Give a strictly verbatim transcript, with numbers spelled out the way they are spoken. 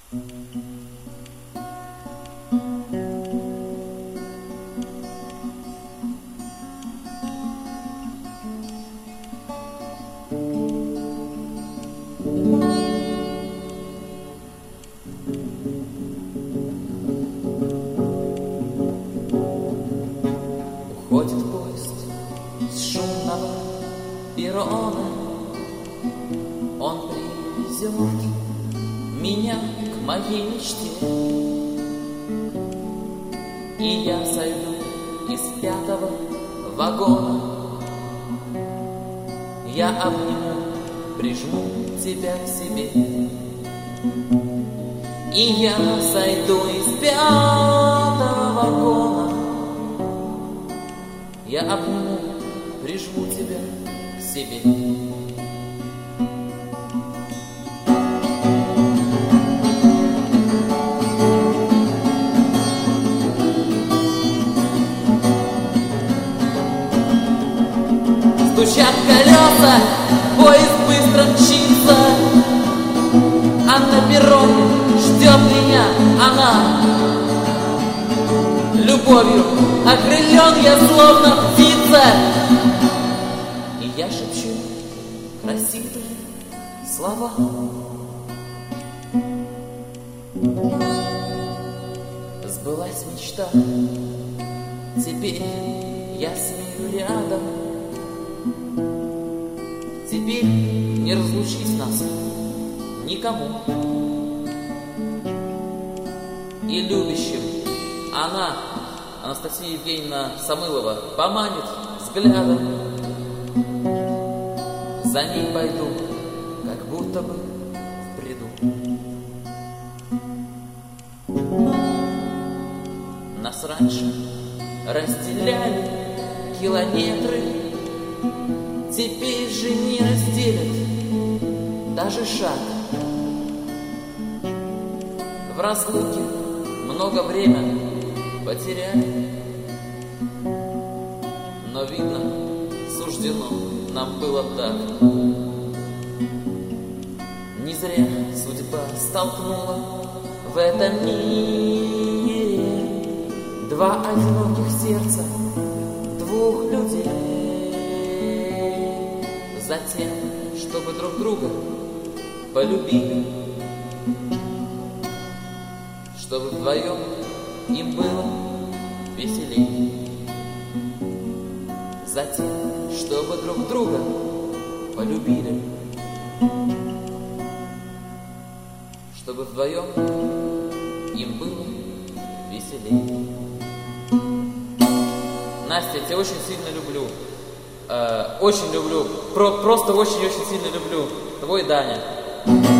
Уходит поезд с шумного перрона, он привезет меня к моей мечте, и я сойду из пятого вагона. Я обниму, прижму тебя к себе, и я сойду из пятого вагона. Я обниму, прижму тебя к себе. Стучат колеса, поезд быстро мчится, а на перроне ждет меня она. Любовью окрылен я, словно птица, и я шепчу красивые слова. Сбылась мечта, теперь я с нею рядом. Теперь не разлучить нас никому. И любящим она, Анастасия Евгеньевна Самылова, поманит взглядом. За ней пойду, как будто бы в бреду. Нас раньше разделяли километры, теперь же не разделят даже шаг. В разлуке много времени потеряли, но, видно, суждено нам было так. Не зря судьба столкнула в этом мире два одиноких сердца двух людей. Затем, чтобы друг друга полюбили, чтобы вдвоем им было веселей. Затем, чтобы друг друга полюбили, чтобы вдвоем им было веселей. Настя, я тебя очень сильно люблю. Э, очень люблю. Про, просто очень-очень сильно люблю. Твой Даня.